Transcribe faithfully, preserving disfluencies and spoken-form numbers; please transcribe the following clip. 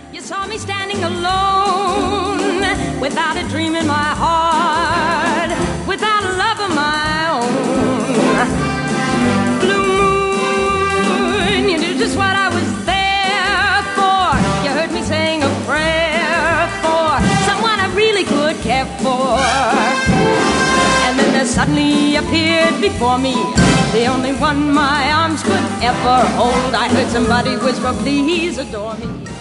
You saw me standing alone, without a dream in my heart, without a love of my own. Blue moon, you knew just what I was there for. You heard me saying a prayer for someone I really could care for. And then there suddenly appeared before me the only one my arms could ever hold. I heard somebody whisper, please adore me.